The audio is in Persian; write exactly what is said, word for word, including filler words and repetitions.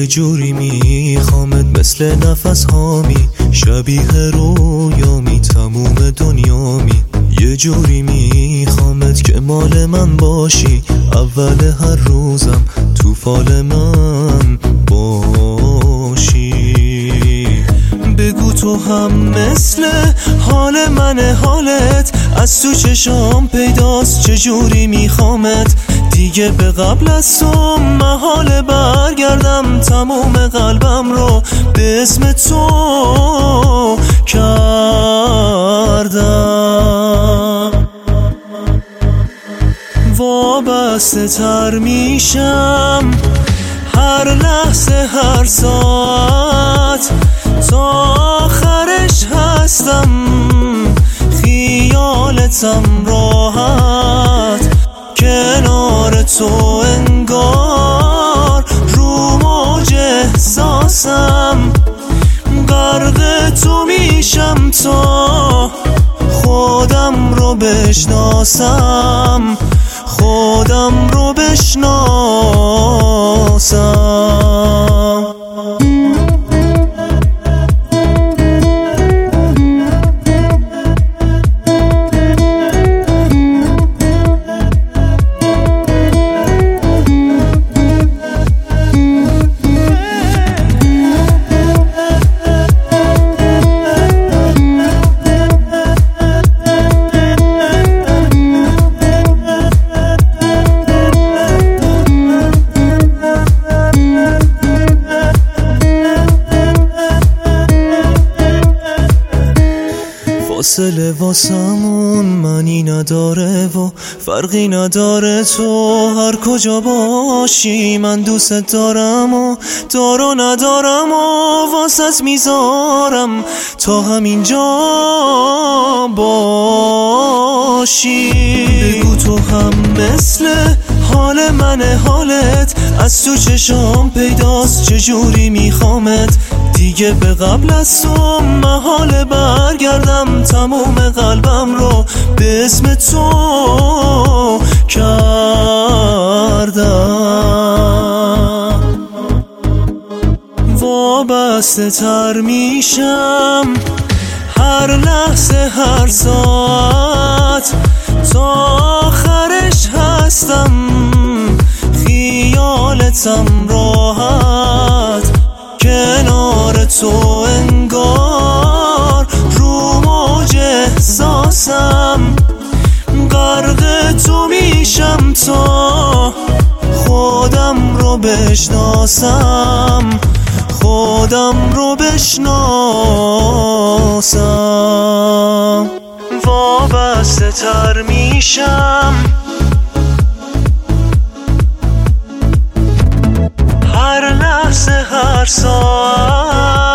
یه جوری میخوامت مثل نفس هامی، شبیه رویامی تموم دنیامی. یه جوری میخوامت که مال من باشی، اول هر روزم تو فال من باشی. بگو تو هم مثل حال من حالت، از تو چشام پیداست چجوری میخوامت. دیگه به قبل از تو محال برگردم، تموم قلبم رو به اسم تو کردم. وابسته تر میشم هر لحظه هر ساعت، تا آخرش هستم خیالتم راحت. کنار تو انگار رو موج احساسم، غرق تو میشم تا خودم رو بشناسم، خودم رو بشناسم. فاصله واسمون معنی نداره و فرقی نداره، تو هر کجا باشی من دوست دارم و دارو ندارم و واسط میذارم تا همینجا باشی. بگو تو هم مثل حال من حالت، از تو چشام پیداست چجوری میخوامت. دیگه به قبل از تو محال برگردم، تموم قلبم رو به اسم تو کردم. وابسته تر میشم هر لحظه هر ساعت، تا آخرش هستم خیالتم راحت. کنار تو انگار رو موج احساسم، غرق تو میشم تا خودم رو بشناسم، خودم رو بشناسم. وابسته تر میشم هر لحظه هر ساعت،